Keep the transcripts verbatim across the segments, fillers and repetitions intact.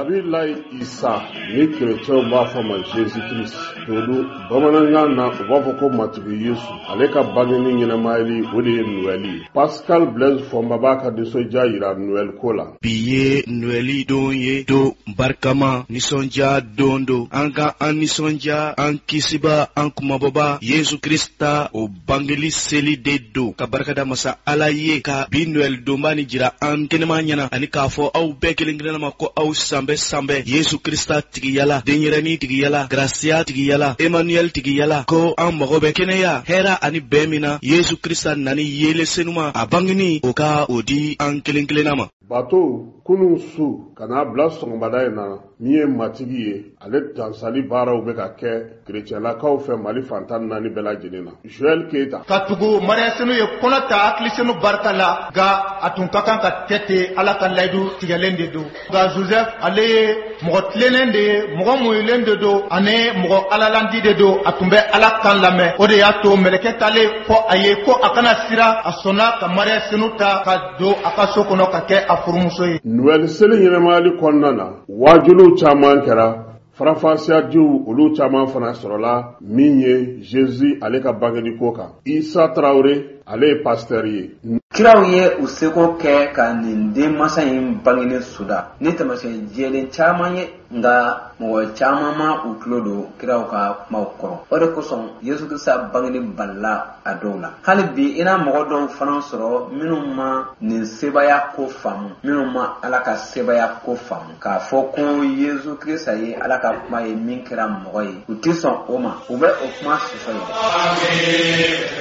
Nabilahi Isa ni chrétien b'a fɔ ma Jésus Christ dodo bamanankan na u b'a fɔ ko matigi Yesu ale ka bangeni ɲɛnamayali o de ye Noël ye. Pascal Blaise Fɔnba b'a ka nisɔndiya yira Noël ko la. Bi ye Noël don ye don barikama nisɔndiya don do an ka an nisɔndiya an kisiba an kumabɔba Yesu Krista o bangeli seli de do ka barikada masa Ala ye ka bi Noël donba ni jira an kɛnɛma ɲɛna ani k'a fɔ aw bɛɛ kelen kelenna ma ko aw sanbɛ sanbɛ Yesu Krista tigiyala denyɛrɛni tigiyala gracia tigiyala Emmanuel tigiyala ko an mago bɛ kɛnɛya hɛra ani bɛn min na Yesu Krista nani yele senuma a bangeni o ka o di an kelen kelenna ma. Bato kunun su kana bila sɔgɔmada in na min ye matigi ye ale dansali baaraw bɛ ka kɛ kerecɛnlakaw fɛ Mali fantan naani bɛɛ lajɛlen na. Joel Keita ka tugu mariasenu ye kɔnɔ ta hakilisenu barika la nka a tun ka kan ka kɛ ten Ala ka layidu tigɛlen de don nka Joseph ale ye mɔgɔ tilennen de ye mɔgɔ muɲulen de don ani mɔgɔ alalandi de don a tun bɛ Ala kan lamɛn o de y'a to mɛlɛkɛ taalen fɔ a ye ko a kana sira a sɔnna ka mariasenu ta ka don a ka so kɔnɔ ka kɛ a furumuso ye. Noël seli ɲɛnamayali kɔnɔna na waajuliw caman kɛra farafasiyajiw olu caman fana sɔrɔla min ye Jésus ale ka bangeni ko kan. Isa Traoré ale ye pasteur ye. Kiraw ye u seko kɛ ka nin den masa in bangeni suda ni tamasiyɛn jɛlen caman ye nka mɔgɔ caman ma u tulo don kiraw ka kumaw kɔrɔ o de kosɔn Yesu Krista bangeni balila a dɔw la hali bi ina mɔgɔ dɔw fana sɔrɔ minnu ma nin sebaya ko faamu minnu ma Ala ka sebaya ko faamu k'a fɔ ko Yesu Krista ye Ala ka kuma ye min kɛra mɔgɔ ye u tɛ sɔn o ma u bɛ o kuma sɔsɔ ye.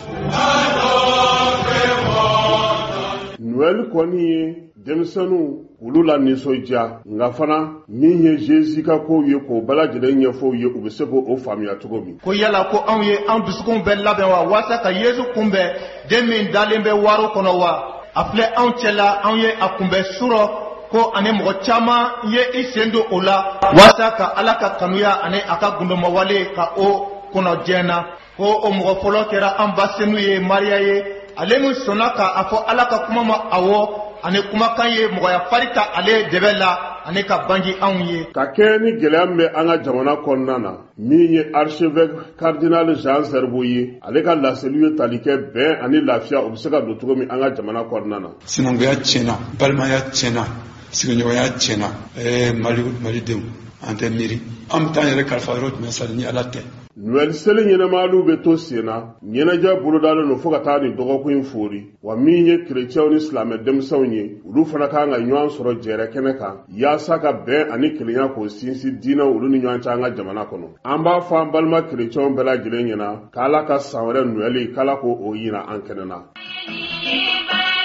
Noël kɔni ye denmisɛnninw olu la nisɔndiya nka fana min ye Jésus ka kow ye k'o bɛɛ lajɛlen ɲɛfɔ u ye u bɛ se k'o faamuya cogo min. Ko yala ko anw ye an dusukun bɛɛ labɛn wa walasa ka Yesu kunbɛn den min dalen bɛ waro kɔnɔ wa a filɛ anw cɛla anw ye a kunbɛn surɔ ko ani mɔgɔ caman ye i sen don o la walasa ka Ala ka kanuya ani a ka gundomawale ka o kɔnɔ jɛna ko o mɔgɔ fɔlɔ kɛra an ba senu ye Maria ye ale min sɔnna k'a fɔ Ala ka kuma ma awɔ ani kumakan ye mɔgɔya farita ale dɛbɛ la ani ka bangi anw ye. Ka kɛ ni gɛlɛya min bɛ an ka jamana kɔnɔna na min ye archevêque cardinal Jean Zerbo ye ale ka laseliw ye tali kɛ bɛn ani lafiya o bɛ se ka don cogo min an ka jamana kɔnɔna na. Sinankunya tiɲɛna balimaya tiɲɛna sigiɲɔgɔnya tiɲɛna ɛɛ Mali malidenw an tɛ miiri an bɛ taa yɛrɛ kalifa yɔrɔ jumɛn sali ni Ala tɛ. Noël seli ɲɛnɛmayaliw bɛ to sen na ɲɛnajɛ bolodalen don fo ka taa nin dɔgɔkun in fori wa min ye kerecɛnw ni silamɛ denmisɛnw ye olu fana kan ka ɲɔgɔn sɔrɔ jɛrɛ kɛnɛ kan yaasa ka bɛn ani kelenya k'o sinsin diinɛw olu ni ɲɔgɔn cɛ an ka jamana kɔnɔ. An b'a fɔ an balima kerecɛnw bɛɛ lajɛlen ɲɛna k'Ala ka san wɛrɛ Noël k'Ala k'o yira an kɛnɛ na.